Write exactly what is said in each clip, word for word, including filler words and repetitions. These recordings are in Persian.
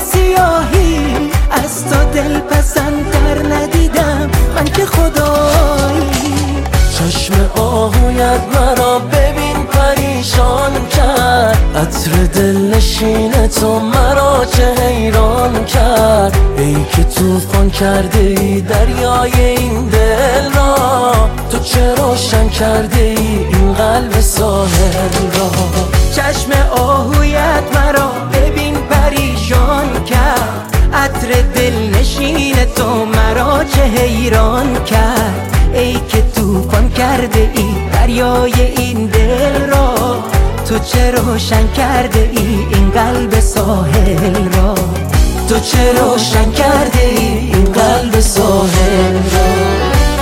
سیاهی از تو دل پسندتر ندیدم من که خدایی. چشم آهویت مرا ببین پریشان کرد، عطر دل نشین تو مرا چه حیران کرد. ای که طوفان کرده ای دریای این دل را، تو چه روشن کرده ای این قلب ساحل را. چشم آهویت مرا ببین پریشان کرد، عطر دل نشین تو مرا چه حیران کرد. ای که طوفان کرده ای دریای این دل را، تو چه روشن کرده ای این قلب ساحل را. تو چه روشن کرده ای این قلب ساحل را.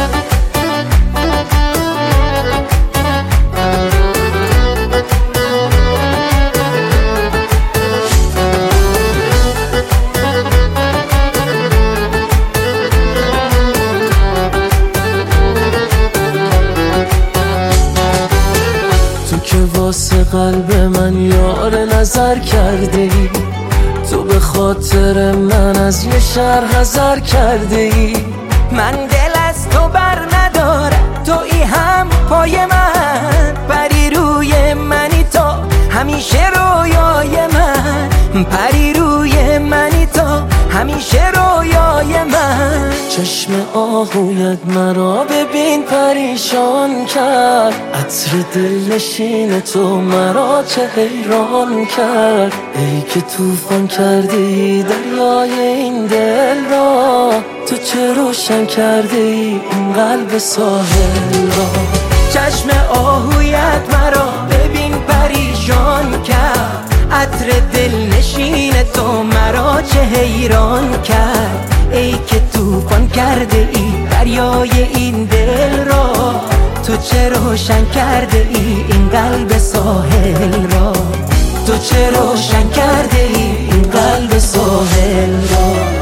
که واسه قلب من یار نظر کرده ای، تو به خاطر من از یه شهر حذر کرده ای. من دل از تو بر ندارم، تویی هم پای من، پری روی منی تو همیشه رویای من، پری روی منی تو همیشه رویای من. چشم آهویت مرا ببین پریشان کرد، عطر دل نشین تو مرا چه حیران کرد. ای که طوفان کردی دریای این دل را، تو چه روشن کردی این قلب ساحل را. چشم آهویت مرا ببین پریشان کرد، عطر دل نشین تو مرا چه حیران کرد. ای که طوفان کرده ای دریای این دل را، تو چه روشن کرده ای این قلب ساحل را. تو چه روشن کرده ای این قلب ساحل را.